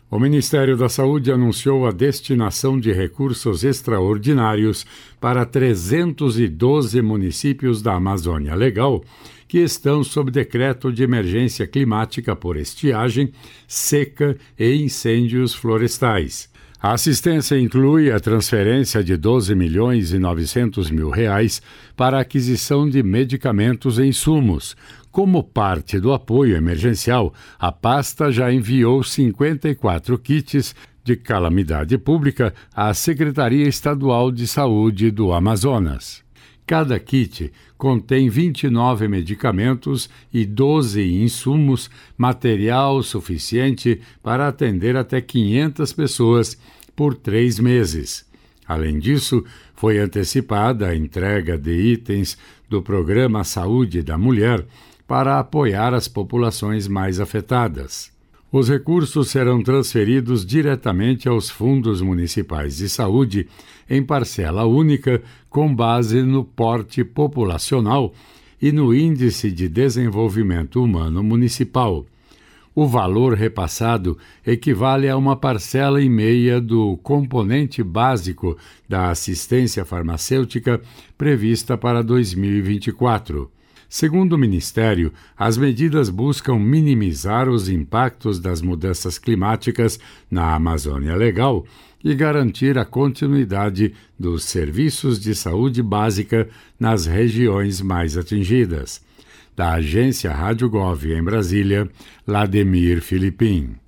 O Ministério da Saúde anunciou a destinação de recursos extraordinários para 312 municípios da Amazônia Legal, que estão sob decreto de emergência climática por estiagem, seca e incêndios florestais. A assistência inclui a transferência de R$12.900.000 para a aquisição de medicamentos e insumos. Como parte do apoio emergencial, a pasta já enviou 54 kits de calamidade pública à Secretaria Estadual de Saúde do Amazonas. Cada kit contém 29 medicamentos e 12 insumos, material suficiente para atender até 500 pessoas por 3 meses. Além disso, foi antecipada a entrega de itens do Programa Saúde da Mulher para apoiar as populações mais afetadas. Os recursos serão transferidos diretamente aos fundos municipais de saúde em parcela única, com base no porte populacional e no Índice de Desenvolvimento Humano Municipal. O valor repassado equivale a 1,5 parcela do componente básico da assistência farmacêutica prevista para 2024. Segundo o Ministério, as medidas buscam minimizar os impactos das mudanças climáticas na Amazônia Legal e garantir a continuidade dos serviços de saúde básica nas regiões mais atingidas. Da agência Rádio Gov em Brasília, Lademir Filipim.